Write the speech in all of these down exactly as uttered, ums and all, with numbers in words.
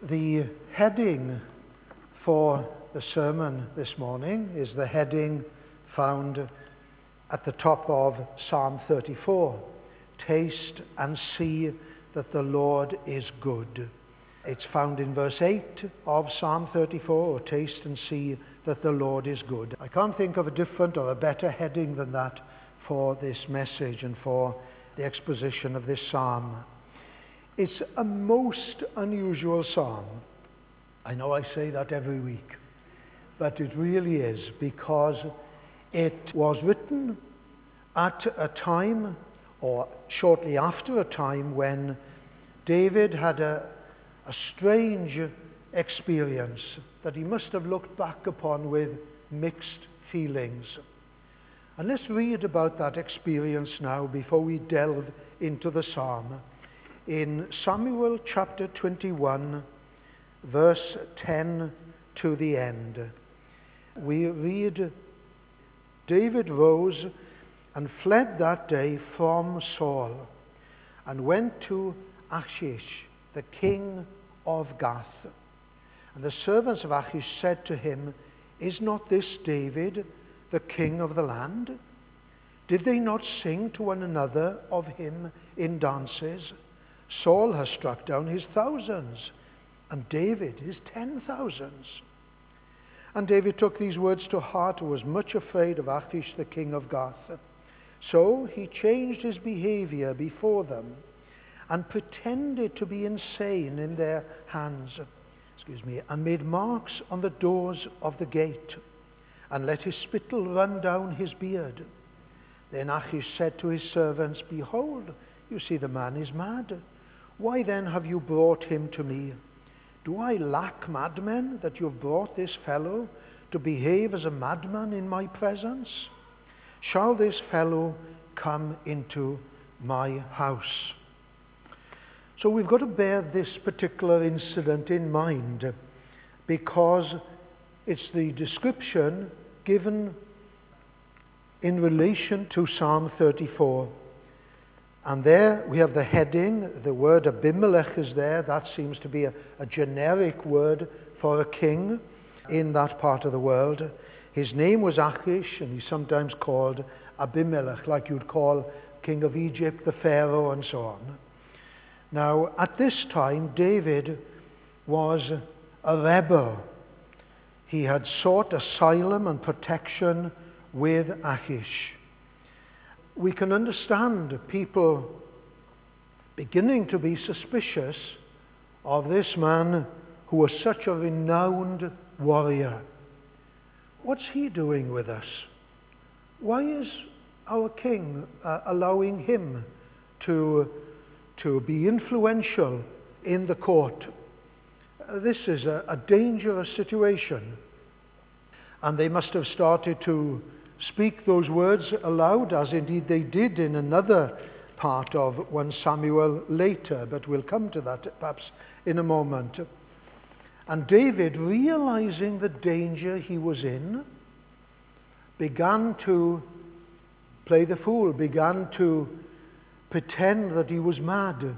The heading for the sermon this morning is the heading found at the top of Psalm thirty-four. Taste and see that the Lord is good. It's found in verse eight of Psalm thirty-four, taste and see that the Lord is good. I can't think of a different or a better heading than that for this message and for the exposition of this psalm. It's a most unusual psalm. I know I say that every week, but it really is, because it was written at a time, or shortly after a time, when David had a, a strange experience that he must have looked back upon with mixed feelings. And let's read about that experience now before we delve into the psalm. In Samuel chapter twenty-one, verse ten to the end, we read, David rose and fled that day from Saul and went to Achish, the king of Gath. And the servants of Achish said to him, Is not this David, the king of the land? Did they not sing to one another of him in dances? Saul has struck down his thousands, and David his ten thousands. And David took these words to heart and was much afraid of Achish, the king of Gath. So he changed his behavior before them and pretended to be insane in their hands, excuse me, and made marks on the doors of the gate, and let his spittle run down his beard. Then Achish said to his servants, Behold, you see the man is mad. Why then have you brought him to me? Do I lack madmen that you have brought this fellow to behave as a madman in my presence? Shall this fellow come into my house? So we've got to bear this particular incident in mind, because it's the description given in relation to Psalm thirty-four. And there we have the heading, the word Abimelech is there. That seems to be a, a generic word for a king in that part of the world. His name was Achish, and he's sometimes called Abimelech, like you'd call king of Egypt, the Pharaoh, and so on. Now, at this time, David was a rebel. He had sought asylum and protection with Achish. We can understand people beginning to be suspicious of this man who was such a renowned warrior. What's he doing with us? Why is our king uh, allowing him to, to be influential in the court? Uh, this is a, a dangerous situation. And they must have started to speak those words aloud, as indeed they did in another part of First Samuel later, but we'll come to that perhaps in a moment. And David, realizing the danger he was in, began to play the fool, began to pretend that he was mad,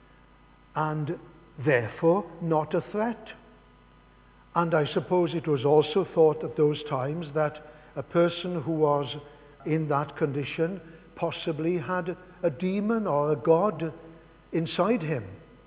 and therefore not a threat. And I suppose it was also thought at those times that a person who was in that condition possibly had a demon or a god inside him,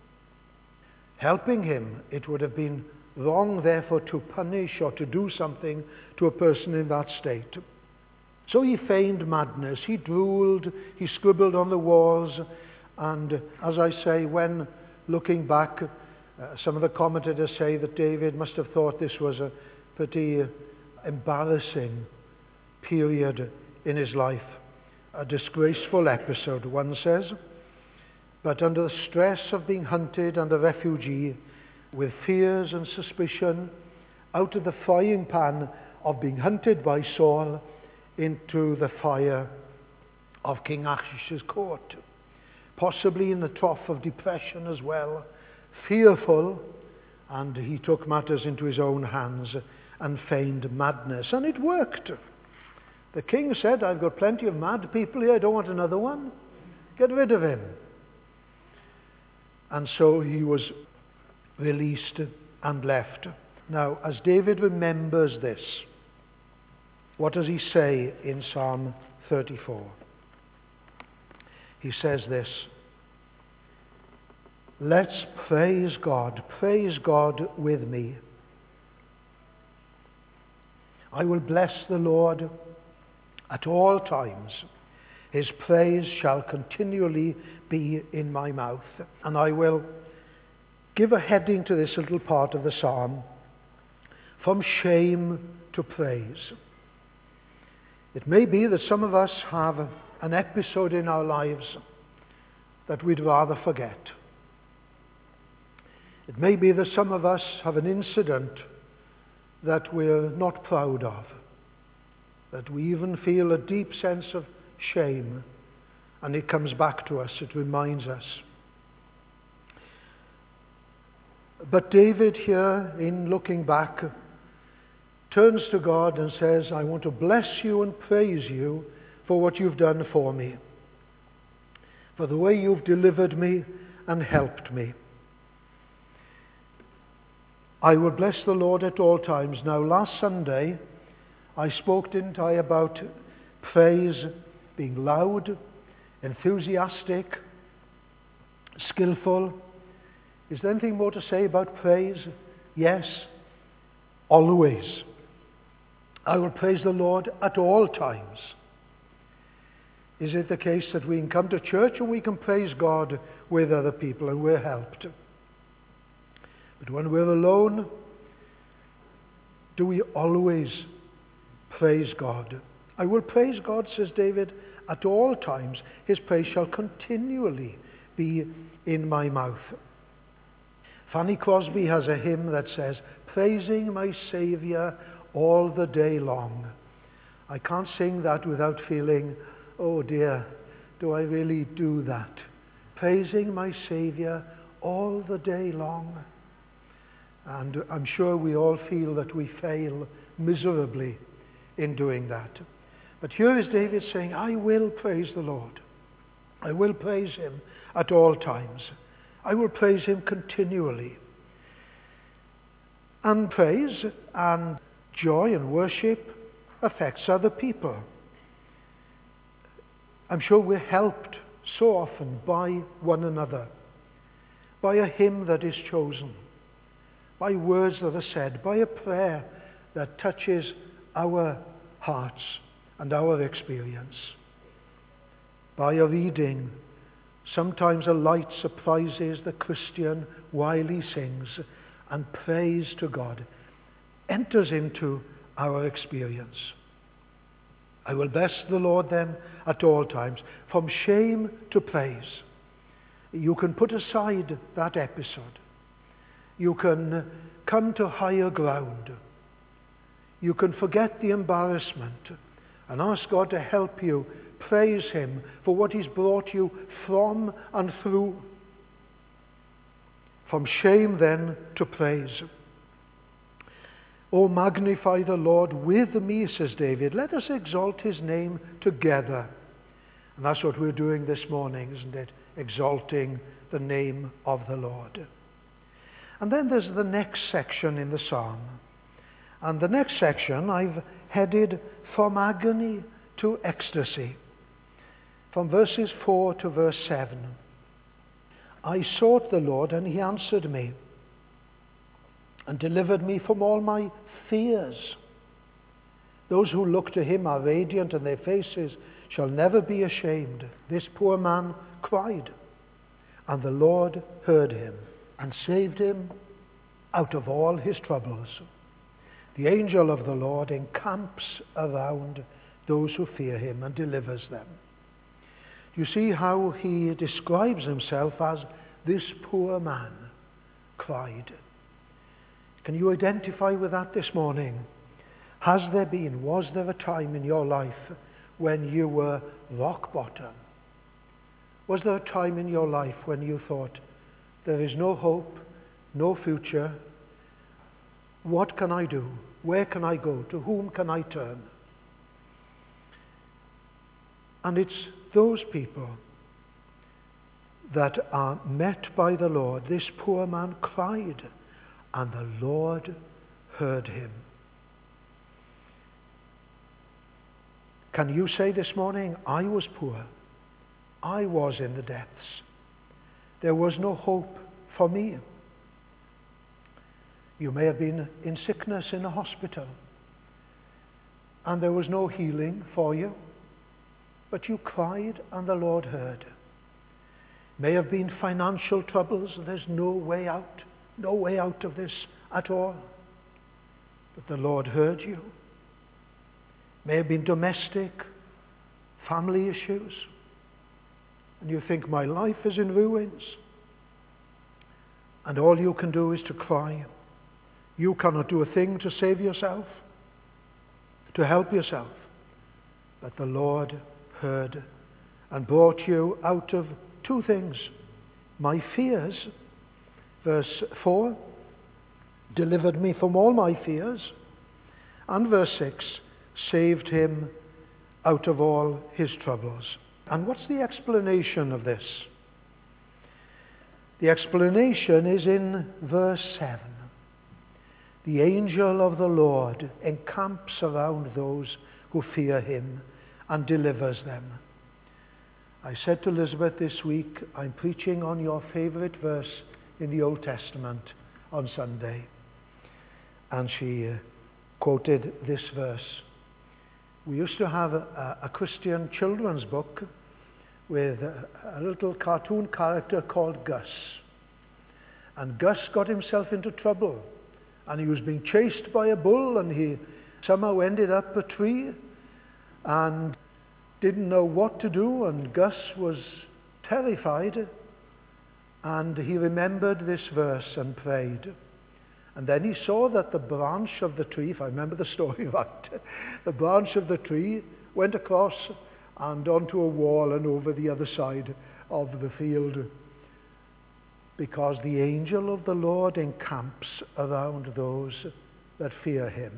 helping him. It would have been wrong, therefore, to punish or to do something to a person in that state. So he feigned madness. He drooled, he scribbled on the walls, and as I say, when looking back, uh, some of the commentators say that David must have thought this was a pretty embarrassing period in his life, a disgraceful episode, one says. But under the stress of being hunted and a refugee, with fears and suspicion, out of the frying pan of being hunted by Saul into the fire of King Achish's court, possibly in the trough of depression as well, fearful, and he took matters into his own hands and feigned madness. And it worked. The king said, I've got plenty of mad people here, I don't want another one. Get rid of him. And so he was released and left. Now, as David remembers this, what does he say in Psalm thirty-four? He says this: let's praise God, praise God with me. I will bless the Lord at all times. His praise shall continually be in my mouth. And I will give a heading to this little part of the psalm: from shame to praise. It may be that some of us have an episode in our lives that we'd rather forget. It may be that some of us have an incident that we're not proud of, that we even feel a deep sense of shame, and it comes back to us, it reminds us. But David here, in looking back, turns to God and says, I want to bless you and praise you for what you've done for me, for the way you've delivered me and helped me. I will bless the Lord at all times. Now, last Sunday, I spoke, didn't I, about praise being loud, enthusiastic, skillful. Is there anything more to say about praise? Yes, always. I will praise the Lord at all times. Is it the case that we can come to church and we can praise God with other people and we're helped? But when we're alone, do we always praise God? I will praise God, says David, at all times. His praise shall continually be in my mouth. Fanny Crosby has a hymn that says, praising my Saviour all the day long. I can't sing that without feeling, oh dear, do I really do that? Praising my Saviour all the day long. And I'm sure we all feel that we fail miserably in doing that. But here is David saying, I will praise the Lord. I will praise him at all times. I will praise him continually. And praise and joy and worship affects other people. I'm sure we're helped so often by one another, by a hymn that is chosen, by words that are said, by a prayer that touches our hearts and our experience, by a reading. Sometimes a light surprises the Christian while he sings, and praise to God enters into our experience. I will bless the Lord then at all times, from shame to praise. You can put aside that episode. You can come to higher ground. You can forget the embarrassment and ask God to help you praise him for what he's brought you from and through. From shame then to praise. Oh, magnify the Lord with me, says David. Let us exalt his name together. And that's what we're doing this morning, isn't it? Exalting the name of the Lord. And then there's the next section in the psalm. And the next section I've headed from agony to ecstasy. From verses four to verse seven. I sought the Lord, and he answered me, and delivered me from all my fears. Those who look to him are radiant, and their faces shall never be ashamed. This poor man cried, and the Lord heard him, and saved him out of all his troubles. The angel of the Lord encamps around those who fear him and delivers them. You see how he describes himself as this poor man cried. Can you identify with that this morning? Has there been, was there a time in your life when you were rock bottom? Was there a time in your life when you thought, there is no hope, no future? What can I do? Where can I go? To whom can I turn? And it's those people that are met by the Lord. This poor man cried, and the Lord heard him. Can you say this morning, I was poor. I was in the depths. There was no hope for me. You may have been in sickness in a hospital, and there was no healing for you, but you cried and the Lord heard. May have been financial troubles, there's no way out, no way out of this at all, but the Lord heard you. May have been domestic, family issues, and you think, my life is in ruins, and all you can do is to cry. You cannot do a thing to save yourself, to help yourself, but the Lord heard and brought you out of two things. My fears, verse four, delivered me from all my fears, and verse six, saved him out of all his troubles. And what's the explanation of this? The explanation is in verse seven. The angel of the Lord encamps around those who fear him and delivers them. I said to Elizabeth this week, I'm preaching on your favorite verse in the Old Testament on Sunday. And she uh, quoted this verse. We used to have a, a Christian children's book with a, a little cartoon character called Gus. And Gus got himself into trouble. And he was being chased by a bull, and he somehow ended up a tree and didn't know what to do, and Gus was terrified, and he remembered this verse and prayed. And then he saw that the branch of the tree, if I remember the story right, the branch of the tree went across and onto a wall and over the other side of the field, because the angel of the Lord encamps around those that fear him.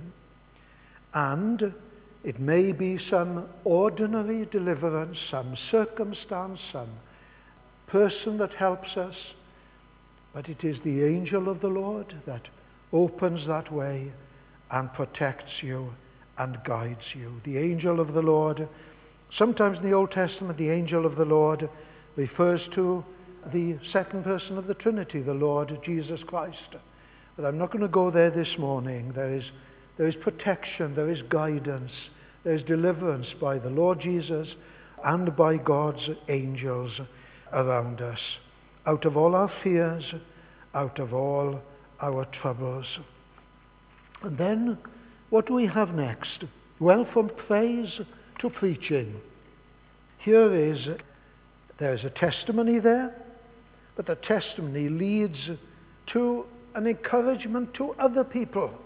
And it may be some ordinary deliverance, some circumstance, some person that helps us, but it is the angel of the Lord that opens that way and protects you and guides you. The angel of the Lord, sometimes in the Old Testament, the angel of the Lord refers to the second person of the Trinity, the Lord Jesus Christ. But I'm not going to go there this morning. There is, there is protection, there is guidance, there is deliverance by the Lord Jesus and by God's angels around us, out of all our fears, out of all our troubles. And then, what do we have next? Well, from praise to preaching. Here is, there's a testimony there, but the testimony leads to an encouragement to other people.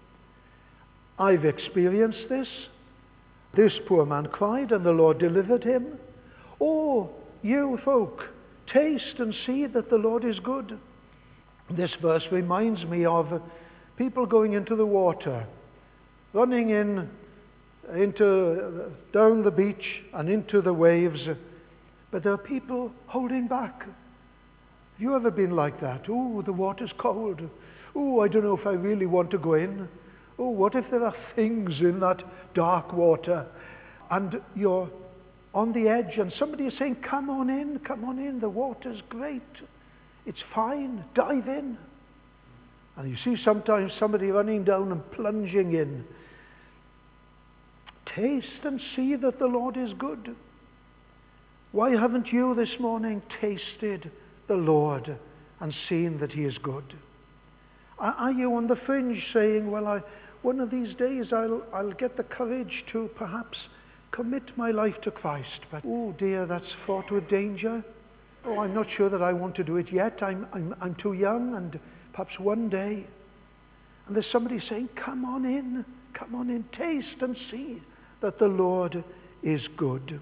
I've experienced this. This poor man cried and the Lord delivered him. Oh, you folk, taste and see that the Lord is good. This verse reminds me of people going into the water, running in, into, down the beach and into the waves, but there are people holding back. Have you ever been like that? Oh, the water's cold. Oh, I don't know if I really want to go in. Oh, what if there are things in that dark water? And you're on the edge and somebody is saying, come on in, come on in, the water's great. It's fine, dive in. And you see sometimes somebody running down and plunging in. Taste and see that the Lord is good. Why haven't you this morning tasted the Lord and seen that he is good? Are you on the fringe saying, well, I, one of these days I'll, I'll get the courage to perhaps commit my life to Christ, but oh dear, that's fraught with danger. Oh, I'm not sure that I want to do it yet. I'm, I'm, I'm too young, and perhaps one day. And there's somebody saying, come on in, come on in, taste and see that the Lord is good.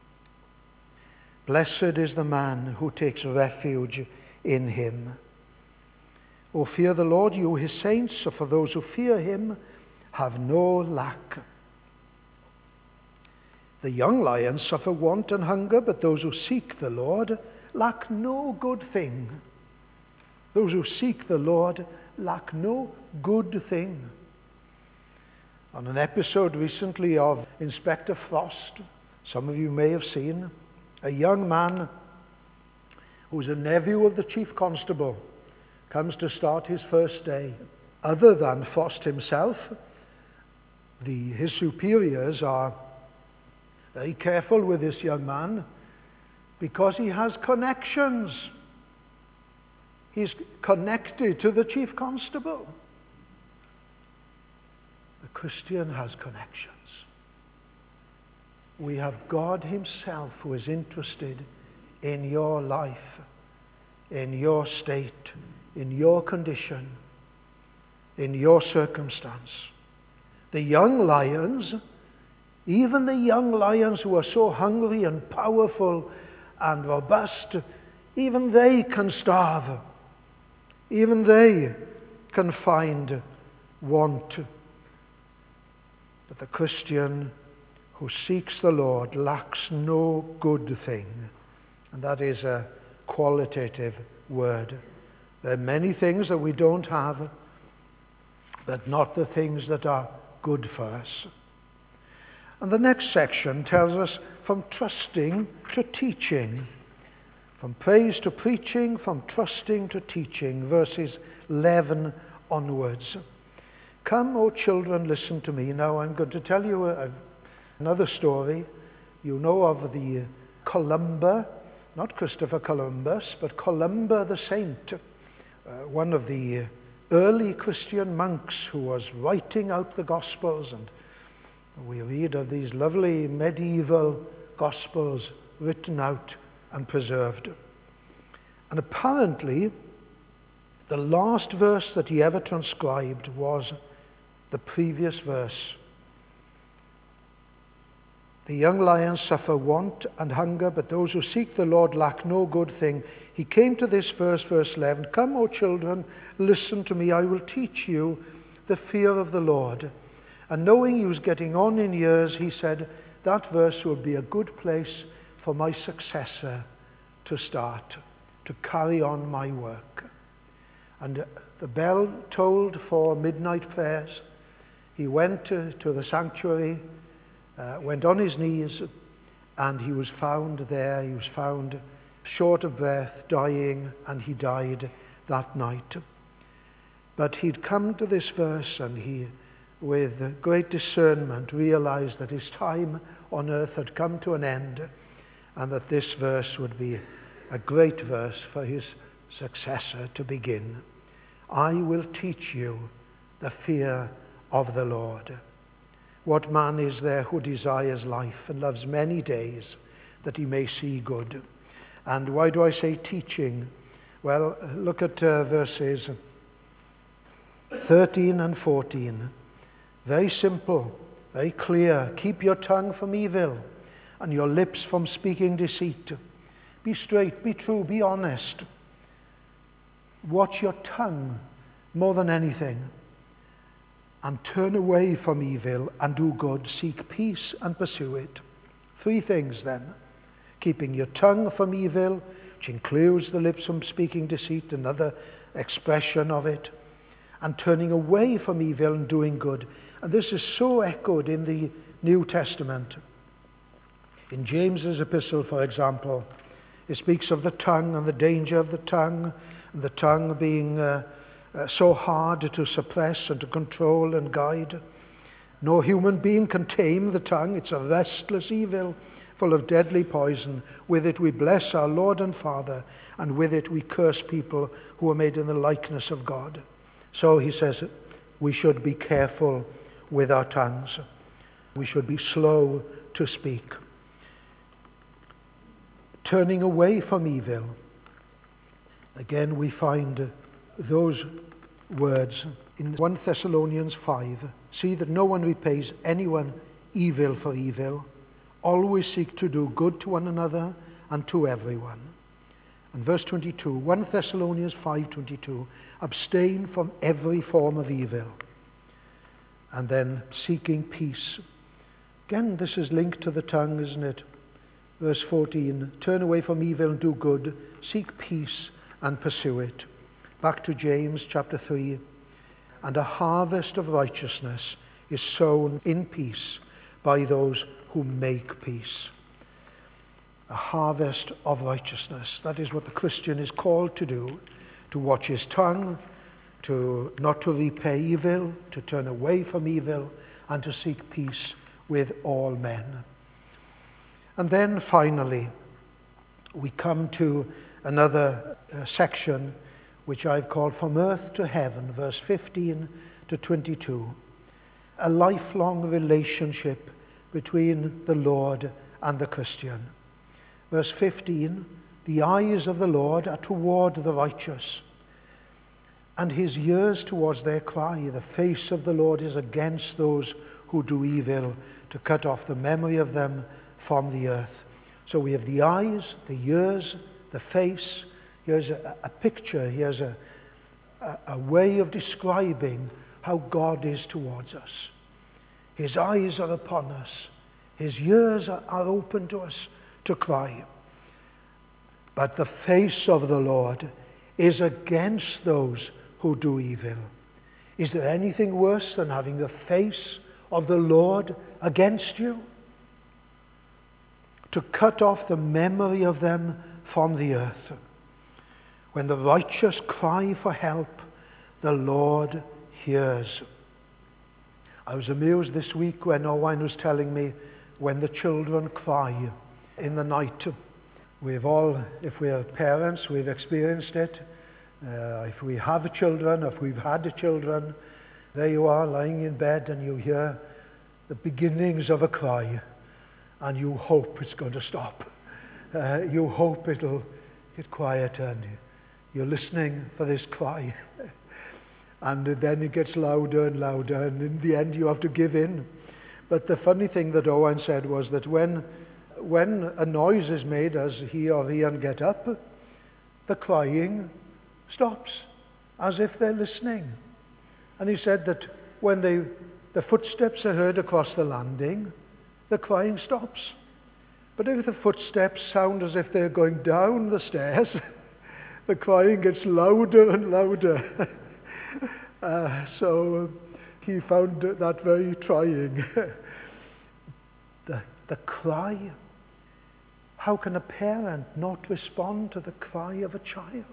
Blessed is the man who takes refuge in him. O fear the Lord, you his saints, for those who fear him have no lack. The young lions suffer want and hunger, but those who seek the Lord lack no good thing. Those who seek the Lord lack no good thing. On an episode recently of Inspector Frost, some of you may have seen, a young man who's a nephew of the chief constable comes to start his first day. Other than Frost himself, the, his superiors are very careful with this young man because he has connections. He's connected to the chief constable. The Christian has connections. We have God himself who is interested in your life, in your state, in your condition, in your circumstance. The young lions, even the young lions who are so hungry and powerful and robust, even they can starve. Even they can find want. But the Christian who seeks the Lord lacks no good thing. And that is a qualitative word. There are many things that we don't have, but not the things that are good for us. And the next section tells us from trusting to teaching. From praise to preaching, from trusting to teaching, verses eleven onwards. Come, O children, listen to me. Now I'm going to tell you a, a, another story. You know of the Columba, not Christopher Columbus, but Columba the saint, uh, one of the early Christian monks who was writing out the Gospels. And we read of these lovely medieval Gospels written out and preserved. And apparently, the last verse that he ever transcribed was the previous verse. The young lions suffer want and hunger, but those who seek the Lord lack no good thing. He came to this verse, verse eleven. Come, O children, listen to me. I will teach you the fear of the Lord. And knowing he was getting on in years, he said, that verse will be a good place for my successor to start, to carry on my work. And the bell tolled for midnight prayers. He went to, to the sanctuary, uh, went on his knees, and he was found there. He was found short of breath, dying, and he died that night. But he'd come to this verse, and he, with great discernment, realized that his time on earth had come to an end, and that this verse would be a great verse for his successor to begin. I will teach you the fear of the Lord. What man is there who desires life and loves many days that he may see good? And why do I say teaching? Well, look at uh, verses thirteen and fourteen. Very simple, very clear. Keep your tongue from evil and your lips from speaking deceit. Be straight, be true, be honest. Watch your tongue more than anything. And turn away from evil and do good. Seek peace and pursue it. Three things then. Keeping your tongue from evil, which includes the lips from speaking deceit, another expression of it. And turning away from evil and doing good. And this is so echoed in the New Testament. In James's epistle, for example, it speaks of the tongue and the danger of the tongue, and the tongue being uh, uh, so hard to suppress and to control and guide. No human being can tame the tongue. It's a restless evil, full of deadly poison. With it we bless our Lord and Father, and with it we curse people who are made in the likeness of God. So he says we should be careful with our tongues. We should be slow to speak. Turning away from evil. Again, we find those words in First Thessalonians five. See that no one repays anyone evil for evil. Always seek to do good to one another and to everyone. And verse twenty-two, First Thessalonians five twenty-two, abstain from every form of evil. And then seeking peace. Again, this is linked to the tongue, isn't it? verse fourteen, turn away from evil and do good, seek peace and pursue it. Back to James chapter three, and a harvest of righteousness is sown in peace by those who make peace. A harvest of righteousness. That is what the Christian is called to do, to watch his tongue, to not to repay evil, to turn away from evil, and to seek peace with all men. And then finally, we come to another uh, section which I've called From Earth to Heaven, verse fifteen to twenty-two. A lifelong relationship between the Lord and the Christian. Verse fifteen, the eyes of the Lord are toward the righteous, and his ears towards their cry. The face of the Lord is against those who do evil, to cut off the memory of them from the earth. So we have the eyes, the ears, the face. Here's a, a picture, here's a, a, a way of describing how God is towards us. His eyes are upon us. His ears are, are open to us to cry. But the face of the Lord is against those who do evil. Is there anything worse than having the face of the Lord against you? To cut off the memory of them from the earth. When the righteous cry for help, the Lord hears. I was amused this week when Owen was telling me when the children cry in the night. We've all, if we are parents, we've experienced it. Uh, if we have children, if we've had children, there you are lying in bed and you hear the beginnings of a cry and you hope it's going to stop. Uh, you hope it'll get quieter and you're listening for this cry. And then it gets louder and louder, and in the end you have to give in. But the funny thing that Owen said was that when, when a noise is made as he or Ian get up, the crying stops, as if they're listening. And he said that when they, the footsteps are heard across the landing, the crying stops. But if the footsteps sound as if they're going down the stairs, the crying gets louder and louder. uh, so he found that very trying. the, the cry. How can a parent not respond to the cry of a child?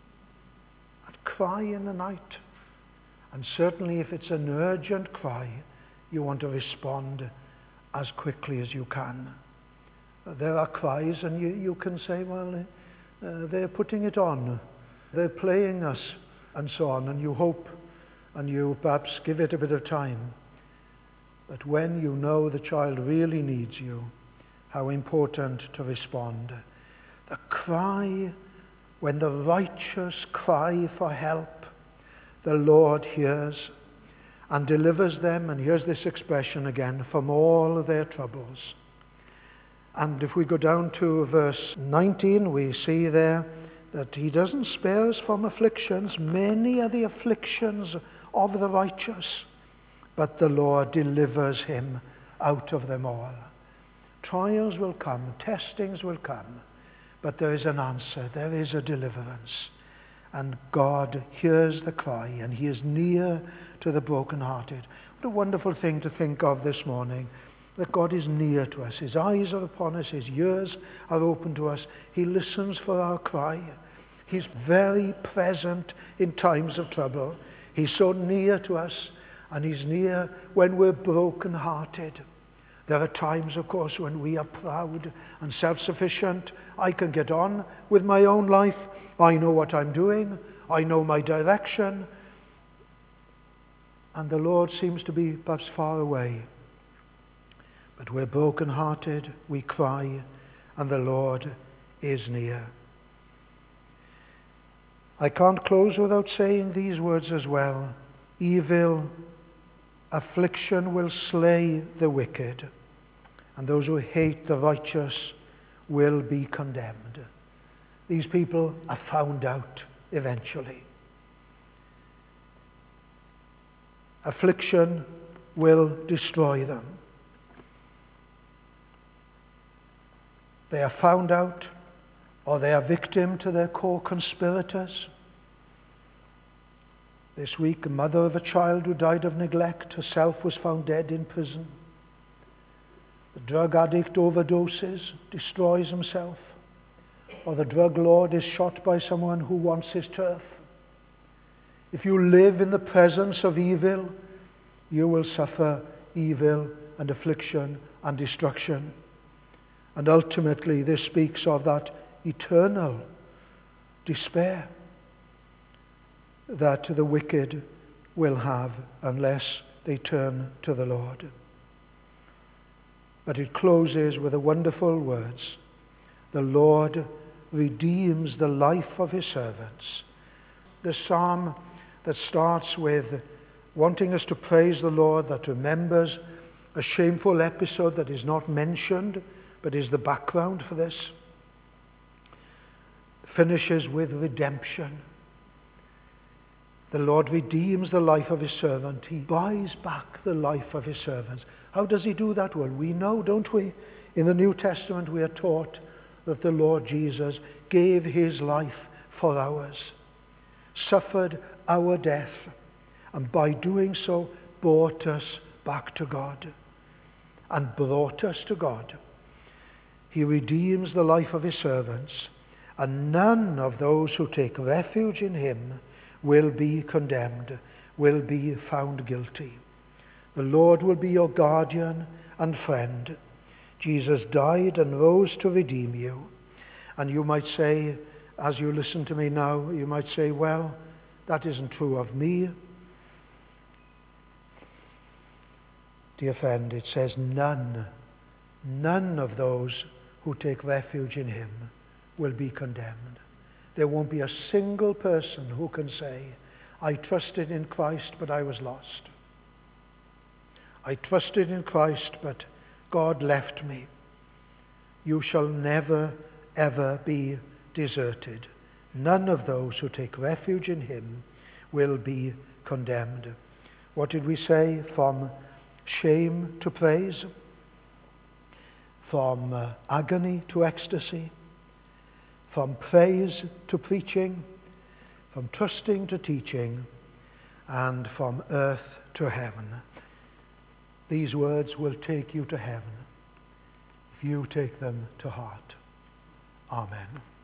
That cry in the night. And certainly if it's an urgent cry, you want to respond as quickly as you can. There are cries and you, you can say, well, uh, they're putting it on, they're playing us, and so on, and you hope, and you perhaps give it a bit of time. But when you know the child really needs you, how important to respond. The cry, when the righteous cry for help, the Lord hears and delivers them, and here's this expression again, from all their troubles. And if we go down to verse nineteen, we see there that he doesn't spare us from afflictions. Many are the afflictions of the righteous, but the Lord delivers him out of them all. Trials will come, testings will come, but there is an answer, there is a deliverance. And God hears the cry, and he is near to the brokenhearted. What a wonderful thing to think of this morning, that God is near to us. His eyes are upon us, his ears are open to us. He listens for our cry. He's very present in times of trouble. He's so near to us, and he's near when we're brokenhearted. There are times, of course, when we are proud and self-sufficient. I can get on with my own life. I know what I'm doing. I know my direction. And the Lord seems to be perhaps far away. But we're broken-hearted, we cry, and the Lord is near. I can't close without saying these words as well. Evil, affliction will slay the wicked, and those who hate the righteous will be condemned. These people are found out eventually. Affliction will destroy them. they are found out, or they are victim to their co-conspirators. This week, a mother of a child who died of neglect herself was found dead in prison. The drug addict overdoses, destroys himself, or the drug lord is shot by someone who wants his turf. If you live in the presence of evil, you will suffer evil and affliction and destruction. And ultimately, this speaks of that eternal despair that the wicked will have unless they turn to the Lord. But it closes with the wonderful words, "The Lord redeems the life of his servants." The psalm that starts with wanting us to praise the Lord, that remembers a shameful episode that is not mentioned, but is the background for this, finishes with redemption. The Lord redeems the life of his servant. He buys back the life of his servants. How does he do that? Well, we know, don't we? In the New Testament we are taught that the Lord Jesus gave his life for ours, suffered our death, and by doing so brought us back to God and brought us to God. He redeems the life of his servants, and none of those who take refuge in him will be condemned, will be found guilty. The Lord will be your guardian and friend. Jesus died and rose to redeem you. And you might say, as you listen to me now, you might say, well, that isn't true of me. Dear friend, it says none, none of those who take refuge in him will be condemned. There won't be a single person who can say, I trusted in Christ, but I was lost. I trusted in Christ, but God left me. You shall never, ever be deserted. None of those who take refuge in him will be condemned. What did we say? From shame to praise, from uh, agony to ecstasy, from praise to preaching, from trusting to teaching, and from earth to heaven. These words will take you to heaven if you take them to heart. Amen.